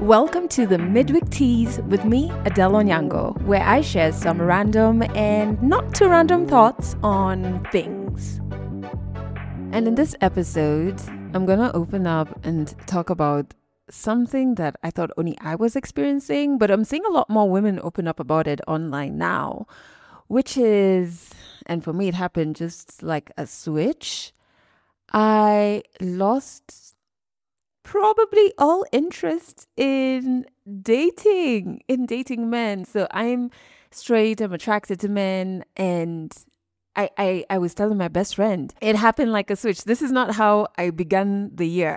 Welcome to the Midweek Teas with me, Adele Onyango, where I share some random and not too random thoughts on things. And in this episode, I'm going to open up and talk about something that I thought only I was experiencing, but I'm seeing a lot more women open up about it online now, which is, and for me, it happened just like a switch. I lost probably all interest in dating men. So I'm straight, I'm attracted to men, and I was telling my best friend, it happened like a switch. This is not how I began the year.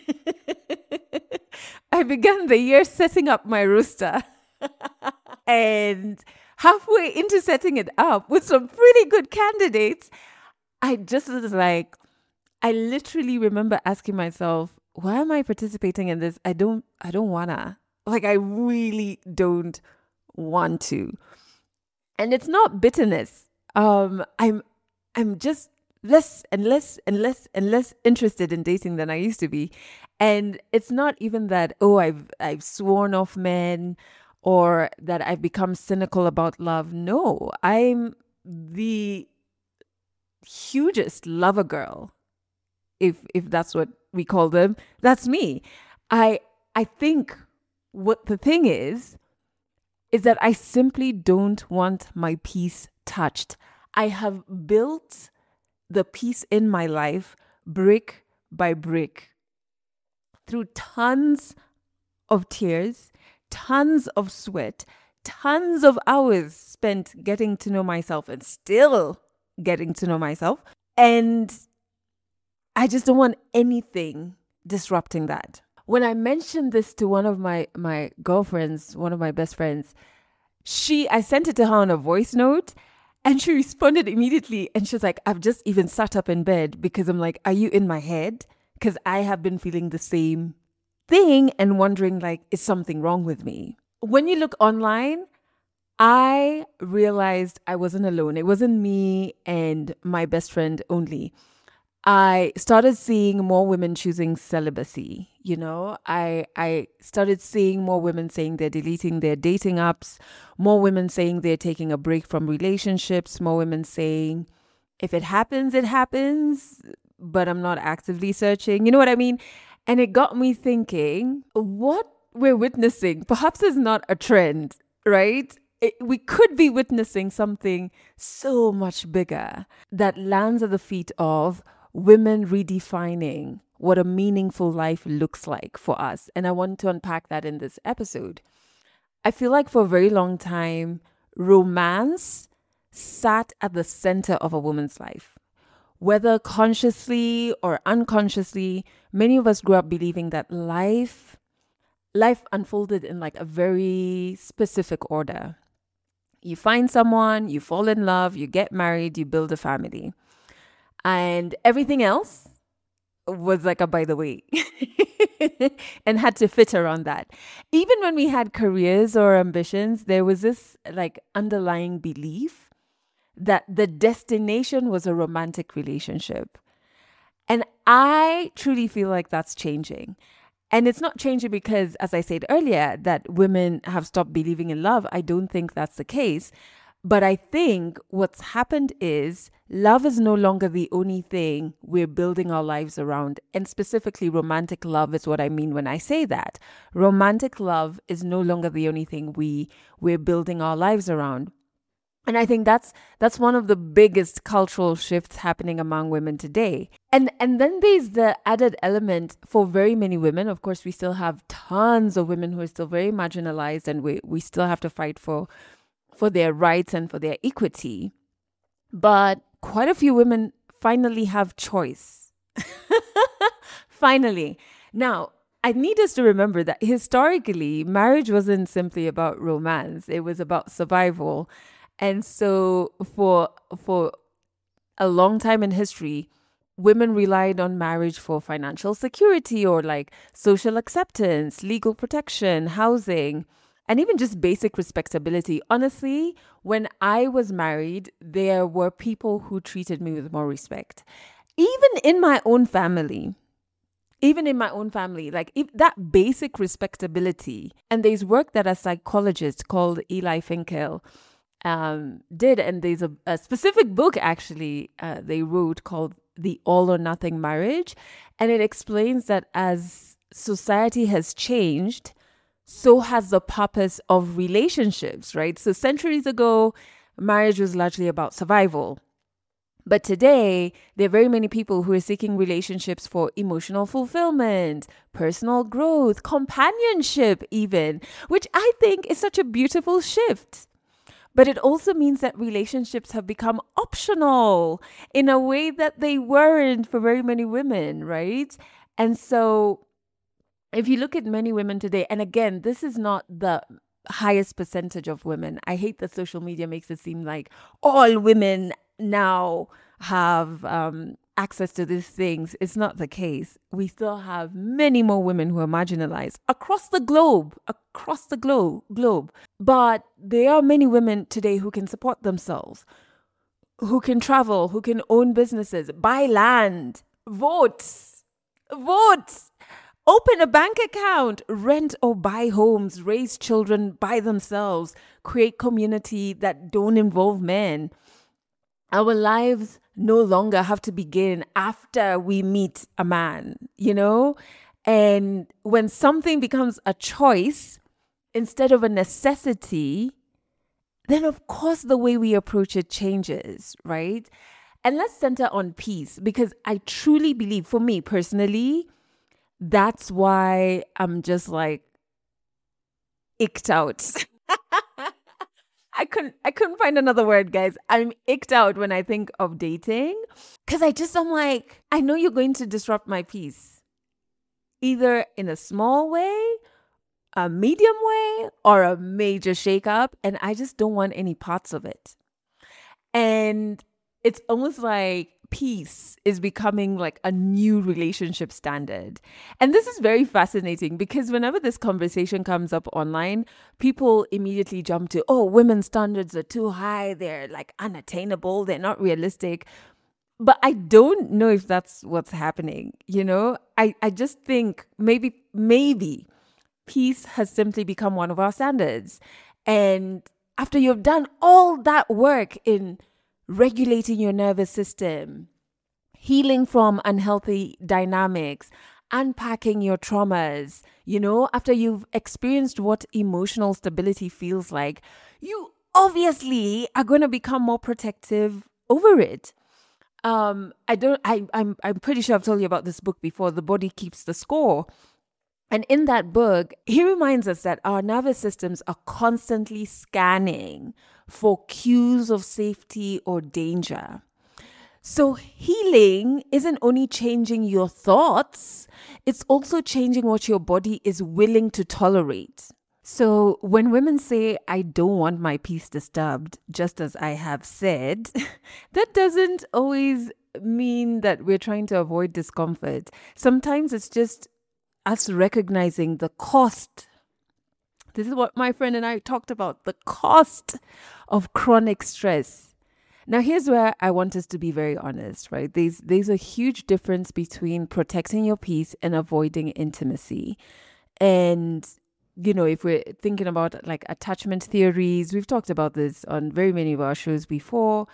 I began the year setting up my roster. And halfway into setting it up with some pretty good candidates, I just was like, I literally remember asking myself, why am I participating in this? I don't wanna. Like, I really don't want to. And it's not bitterness. I'm just less and less and less and less interested in dating than I used to be. And it's not even that, I've sworn off men or that I've become cynical about love. No, I'm the hugest lover girl. If that's what we call them, that's me. I think what the thing is that I simply don't want my peace touched. I have built the peace in my life brick by brick through tons of tears, tons of sweat, tons of hours spent getting to know myself and still getting to know myself. And I just don't want anything disrupting that. When I mentioned this to one of my girlfriends, one of my best friends, I sent it to her on a voice note and she responded immediately. And she's like, I've just even sat up in bed because I'm like, are you in my head? Because I have been feeling the same thing and wondering, like, is something wrong with me? When you look online, I realized I wasn't alone. It wasn't me and my best friend only. I started seeing more women choosing celibacy. I started seeing more women saying they're deleting their dating apps, more women saying they're taking a break from relationships, more women saying, if it happens, it happens, but I'm not actively searching. You know what I mean? And it got me thinking, what we're witnessing perhaps is not a trend, right? We could be witnessing something so much bigger that lands at the feet of women redefining what a meaningful life looks like for us. And I want to unpack that in this episode. I feel like for a very long time, romance sat at the center of a woman's life. Whether consciously or unconsciously, many of us grew up believing that life unfolded in like a very specific order. You find someone, you fall in love, you get married, you build a family. And everything else was like a by the way and had to fit around that. Even when we had careers or ambitions, there was this like underlying belief that the destination was a romantic relationship. And I truly feel like that's changing. And it's not changing because, as I said earlier, that women have stopped believing in love. I don't think that's the case. But I think what's happened is love is no longer the only thing we're building our lives around. And specifically, romantic love is what I mean when I say that. Romantic love is no longer the only thing we're building our lives around. And I think that's one of the biggest cultural shifts happening among women today. And then there's the added element for very many women. Of course, we still have tons of women who are still very marginalized, and we still have to fight for their rights and for their equity. But quite a few women finally have choice. Finally. Now, I need us to remember that historically, marriage wasn't simply about romance. It was about survival. And so for a long time in history, women relied on marriage for financial security or like social acceptance, legal protection, housing, and even just basic respectability. Honestly, when I was married, there were people who treated me with more respect. Even in my own family, even in my own family, like if that basic respectability. And there's work that a psychologist called Eli Finkel did, and there's a specific book actually they wrote called The All or Nothing Marriage, and it explains that as society has changed, so has the purpose of relationships, right? So centuries ago, marriage was largely about survival. But today, there are very many people who are seeking relationships for emotional fulfillment, personal growth, companionship even, which I think is such a beautiful shift. But it also means that relationships have become optional in a way that they weren't for very many women, right? And so if you look at many women today, and again, this is not the highest percentage of women. I hate that social media makes it seem like all women now have access to these things. It's not the case. We still have many more women who are marginalized across the globe, But there are many women today who can support themselves, who can travel, who can own businesses, buy land, vote, open a bank account, rent or buy homes, raise children by themselves, create community that don't involve men. Our lives no longer have to begin after we meet a man, And when something becomes a choice instead of a necessity, then of course the way we approach it changes, right? And let's center on peace, because I truly believe, for me personally, that's why I'm just like icked out. I couldn't find another word, guys. I'm icked out when I think of dating, because I'm like, I know you're going to disrupt my peace, either in a small way, a medium way, or a major shakeup, and I just don't want any parts of it. And it's almost like peace is becoming like a new relationship standard. And this is very fascinating, because whenever this conversation comes up online, people immediately jump to, oh, women's standards are too high. They're like unattainable. They're not realistic. But I don't know if that's what's happening. I just think maybe peace has simply become one of our standards. And after you've done all that work in regulating your nervous system, healing from unhealthy dynamics, unpacking your traumas, after you've experienced what emotional stability feels like, you obviously are going to become more protective over it. I'm pretty sure I've told you about this book before, The Body Keeps the Score. And in that book, he reminds us that our nervous systems are constantly scanning for cues of safety or danger. So healing isn't only changing your thoughts, it's also changing what your body is willing to tolerate. So when women say, I don't want my peace disturbed, just as I have said, that doesn't always mean that we're trying to avoid discomfort. Sometimes it's just us recognizing the cost. This is what my friend and I talked about, the cost of chronic stress. Now, here's where I want us to be very honest, right? There's a huge difference between protecting your peace and avoiding intimacy. And, if we're thinking about like attachment theories, we've talked about this on very many of our shows before,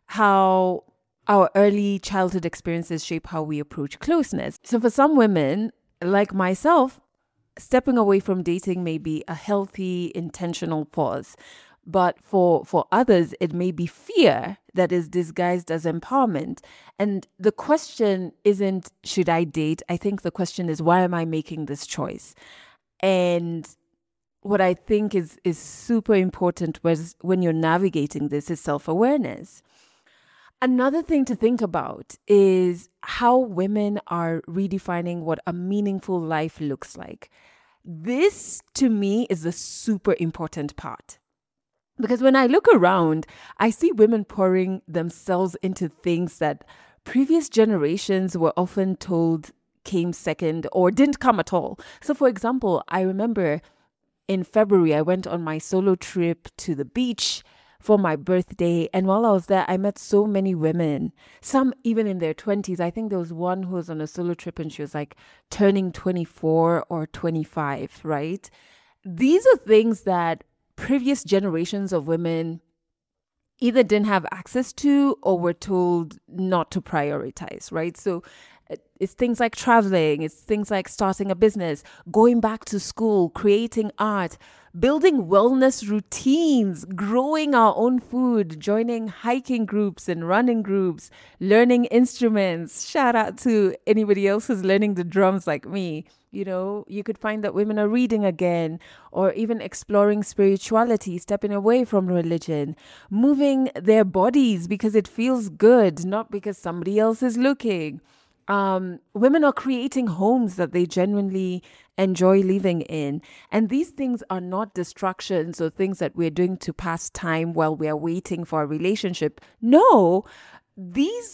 how our early childhood experiences shape how we approach closeness. So for some women, like myself, stepping away from dating may be a healthy, intentional pause. But for others, it may be fear that is disguised as empowerment. And the question isn't, should I date? I think the question is, why am I making this choice? And what I think is super important when you're navigating this is self-awareness. Another thing to think about is how women are redefining what a meaningful life looks like. This, to me, is the super important part. Because when I look around, I see women pouring themselves into things that previous generations were often told came second or didn't come at all. So, for example, I remember in February, I went on my solo trip to the beach for my birthday. And while I was there, I met so many women, some even in their 20s. I think there was one who was on a solo trip and she was like turning 24 or 25, right? These are things that previous generations of women either didn't have access to or were told not to prioritize, right? So it's things like traveling, it's things like starting a business, going back to school, creating art, building wellness routines, growing our own food, joining hiking groups and running groups, learning instruments. Shout out to anybody else who's learning the drums like me. You know, you could find that women are reading again, or even exploring spirituality, stepping away from religion, moving their bodies because it feels good, not because somebody else is looking. Women are creating homes that they genuinely enjoy living in. And these things are not distractions or things that we're doing to pass time while we are waiting for a relationship. No, these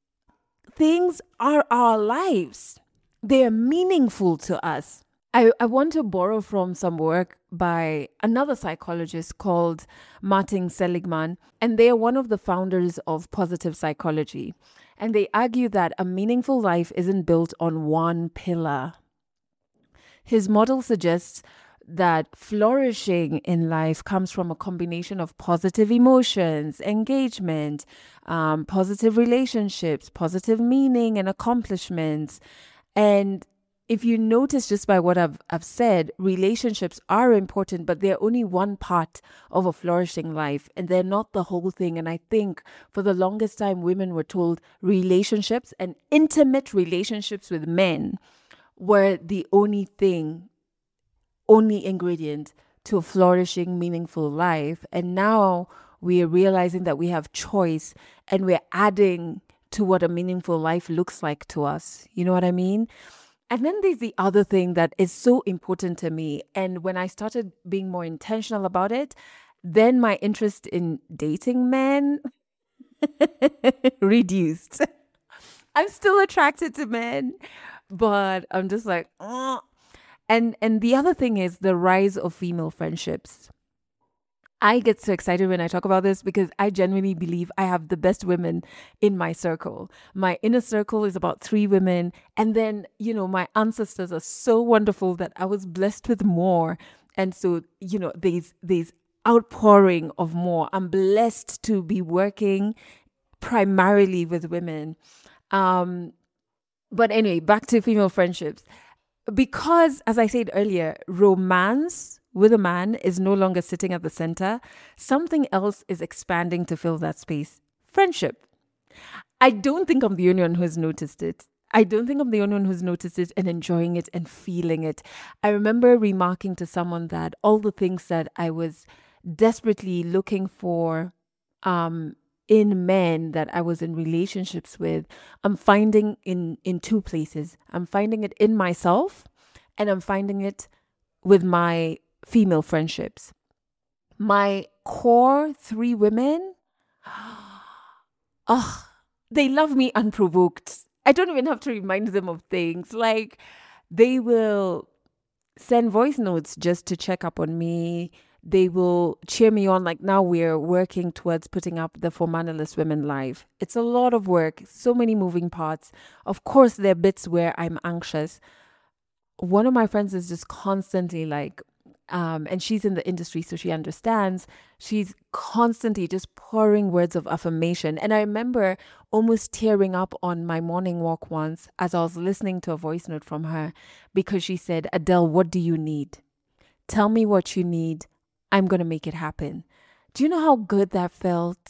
things are our lives. They are meaningful to us. I want to borrow from some work by another psychologist called Martin Seligman, and they are one of the founders of positive psychology. And they argue that a meaningful life isn't built on one pillar. His model suggests that flourishing in life comes from a combination of positive emotions, engagement, positive relationships, positive meaning and accomplishments. And if you notice just by what I've said, relationships are important, but they're only one part of a flourishing life and they're not the whole thing. And I think for the longest time, women were told relationships and intimate relationships with men were the only thing, only ingredient to a flourishing, meaningful life. And now we are realizing that we have choice and we're adding to what a meaningful life looks like to us. You know what I mean? And then there's the other thing that is so important to me. And when I started being more intentional about it, then my interest in dating men reduced. I'm still attracted to men, but I'm just like, oh. And the other thing is the rise of female friendships. I get so excited when I talk about this because I genuinely believe I have the best women in my circle. My inner circle is about 3 women. And then, you know, my ancestors are so wonderful that I was blessed with more. And so, you know, there's outpouring of more. I'm blessed to be working primarily with women. But anyway, back to female friendships. Because, as I said earlier, romance with a man is no longer sitting at the center. Something else is expanding to fill that space. Friendship. I don't think I'm the only one who's noticed it. I don't think I'm the only one who's noticed it and enjoying it and feeling it. I remember remarking to someone that all the things that I was desperately looking for in men that I was in relationships with, I'm finding in 2 places. I'm finding it in myself and I'm finding it with my female friendships. My core 3 women, they love me unprovoked. I don't even have to remind them of things. Like, they will send voice notes just to check up on me. They will cheer me on. Like, now we're working towards putting up the For Mannerless Women live. It's a lot of work, so many moving parts. Of course, there are bits where I'm anxious. One of my friends is just constantly like, and she's in the industry, so she understands. She's constantly just pouring words of affirmation. And I remember almost tearing up on my morning walk once as I was listening to a voice note from her because she said, Adele, what do you need? Tell me what you need. I'm going to make it happen. Do you know how good that felt?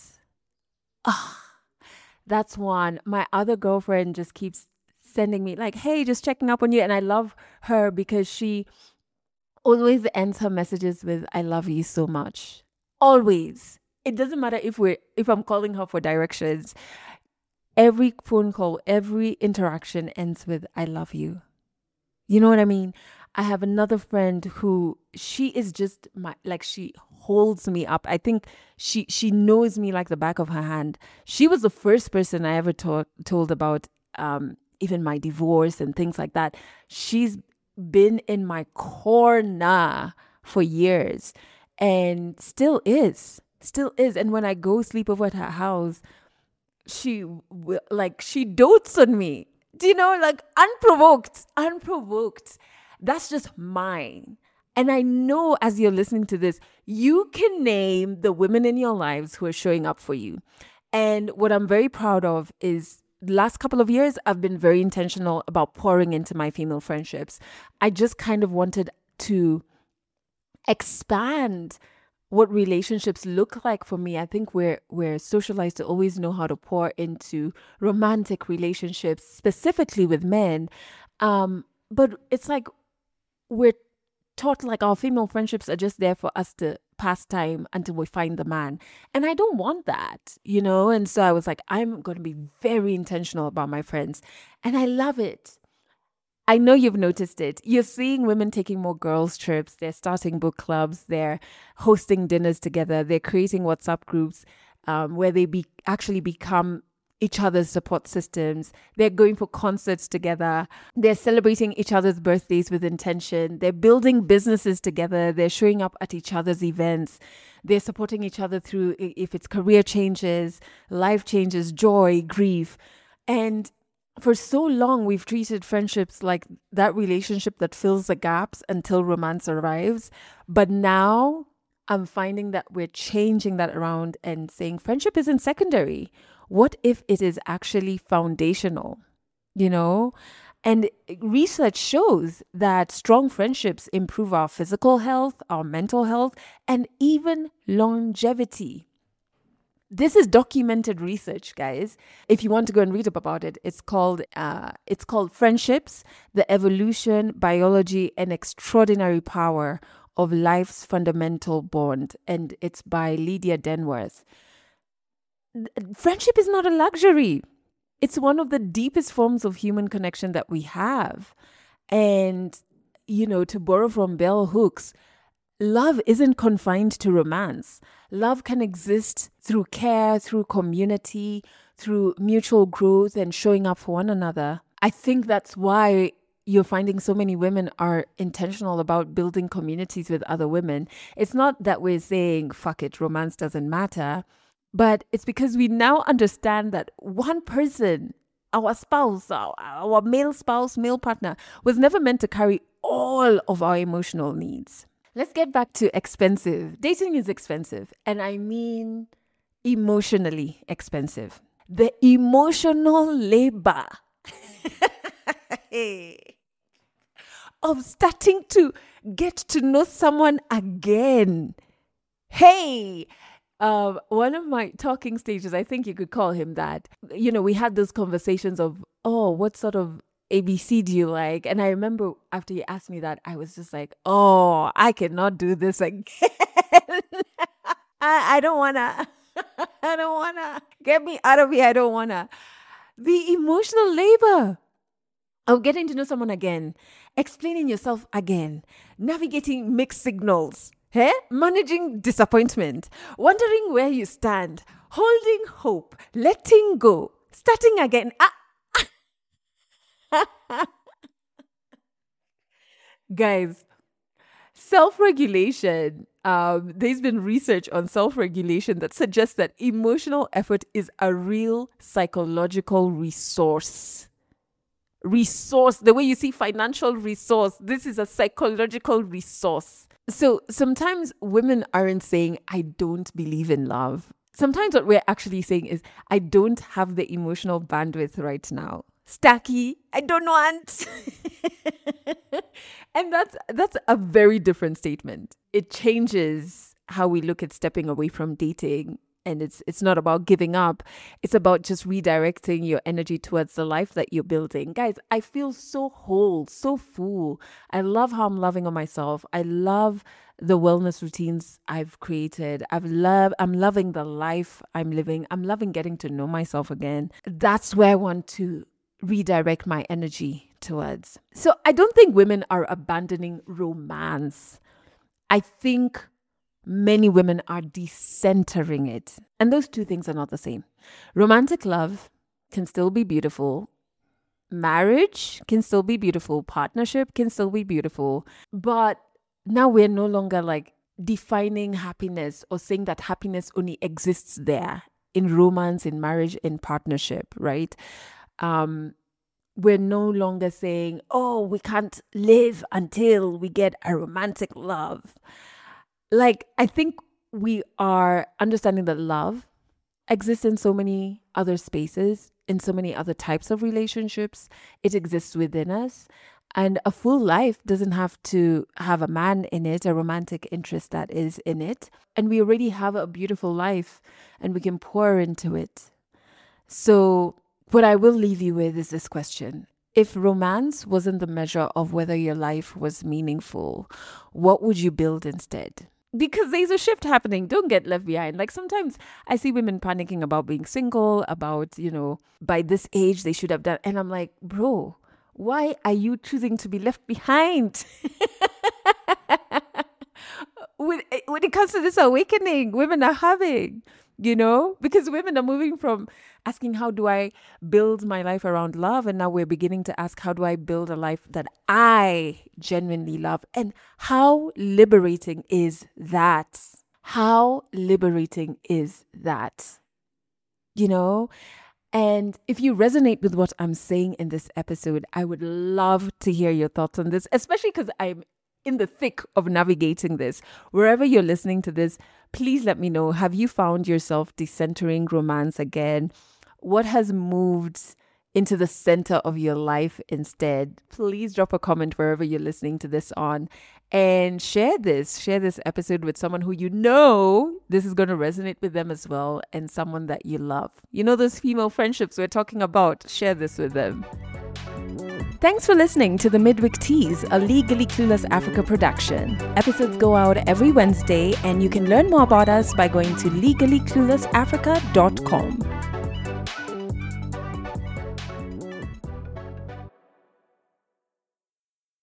That's one. My other girlfriend just keeps sending me like, hey, just checking up on you. And I love her because she always ends her messages with, I love you so much. Always. It doesn't matter if I'm calling her for directions. Every phone call, every interaction ends with, I love you. You know what I mean? I have another friend who she is just she holds me up. I think she knows me like the back of her hand. She was the first person I ever told about even my divorce and things like that. She's been in my corner for years and still is. Still is. And when I go sleep over at her house, she dotes on me. Do you know, like unprovoked. That's just mine. And I know as you're listening to this, you can name the women in your lives who are showing up for you. And what I'm very proud of is the last couple of years, I've been very intentional about pouring into my female friendships. I just kind of wanted to expand what relationships look like for me. I think we're socialized to always know how to pour into romantic relationships, specifically with men. But it's like we're taught like our female friendships are just there for us to pass time until we find the man. And I don't want that, you know? And so I was like, I'm going to be very intentional about my friends. And I love it. I know you've noticed it. You're seeing women taking more girls' trips. They're starting book clubs. They're hosting dinners together. They're creating WhatsApp groups where they actually become each other's support systems. They're going for concerts together. They're celebrating each other's birthdays with intention. They're building businesses together. They're showing up at each other's events. They're supporting each other through, if it's career changes, life changes, joy, grief. And for so long, we've treated friendships like that relationship that fills the gaps until romance arrives. But now I'm finding that we're changing that around and saying friendship isn't secondary. What if it is actually foundational, you know? And research shows that strong friendships improve our physical health, our mental health, and even longevity. This is documented research, guys. If you want to go and read up about it, it's called Friendships, the Evolution, Biology, and Extraordinary Power of Life's Fundamental Bond. And it's by Lydia Denworth. Friendship is not a luxury. It's one of the deepest forms of human connection that we have. And, you know, to borrow from Bell Hooks, love isn't confined to romance. Love can exist through care, through community, through mutual growth and showing up for one another. I think that's why you're finding so many women are intentional about building communities with other women. It's not that we're saying, fuck it, romance doesn't matter. But it's because we now understand that one person, our spouse, our male spouse, male partner, was never meant to carry all of our emotional needs. Let's get back to expensive. Dating is expensive. And I mean emotionally expensive. The emotional labor of starting to get to know someone again. Hey, one of my talking stages, I think you could call him that. You know, we had those conversations of, oh, what sort of ABC do you like? And I remember after you asked me that, I was just like, oh, I cannot do this again. I don't wanna. I don't wanna. Get me out of here. I don't wanna. The emotional labor of getting to know someone again, explaining yourself again, navigating mixed signals. Managing disappointment, wondering where you stand, holding hope, letting go, starting again. Guys, self-regulation. There's been research on self-regulation that suggests that emotional effort is a real psychological resource. The way you see financial resource, this is a psychological resource. So sometimes women aren't saying, I don't believe in love. Sometimes what we're actually saying is, I don't have the emotional bandwidth right now. Stacky, I don't want. And that's a very different statement. It changes how we look at stepping away from dating. And it's not about giving up. It's about just redirecting your energy towards the life that you're building. Guys, I feel so whole, so full. I love how I'm loving on myself. I love the wellness routines I've created. I'm loving the life I'm living. I'm loving getting to know myself again. That's where I want to redirect my energy towards. So I don't think women are abandoning romance. I think many women are decentering it. And those two things are not the same. Romantic love can still be beautiful. Marriage can still be beautiful. Partnership can still be beautiful. But now we're no longer like defining happiness or saying that happiness only exists there in romance, in marriage, in partnership, right? We're no longer saying, oh, we can't live until we get a romantic love. Like, I think we are understanding that love exists in so many other spaces, in so many other types of relationships. It exists within us. And a full life doesn't have to have a man in it, a romantic interest that is in it. And we already have a beautiful life and we can pour into it. So what I will leave you with is this question. If romance wasn't the measure of whether your life was meaningful, what would you build instead? Because there's a shift happening. Don't get left behind. Like sometimes I see women panicking about being single, about, by this age they should have done. And I'm like, bro, why are you choosing to be left behind? When it comes to this awakening women are having, because women are moving from asking, how do I build my life around love? And now we're beginning to ask, how do I build a life that I genuinely love? And how liberating is that? How liberating is that? And if you resonate with what I'm saying in this episode, I would love to hear your thoughts on this, especially because I'm in the thick of navigating this. Wherever you're listening to this, please let me know. Have you found yourself decentering romance again? What has moved into the center of your life instead? Please drop a comment wherever you're listening to this on, and share this episode with someone who this is going to resonate with them as well, and someone that you love. Those female friendships we're talking about, share this with them. Thanks for listening to the Midweek Tease, a Legally Clueless Africa production. Episodes go out every Wednesday, and you can learn more about us by going to legallycluelessafrica.com.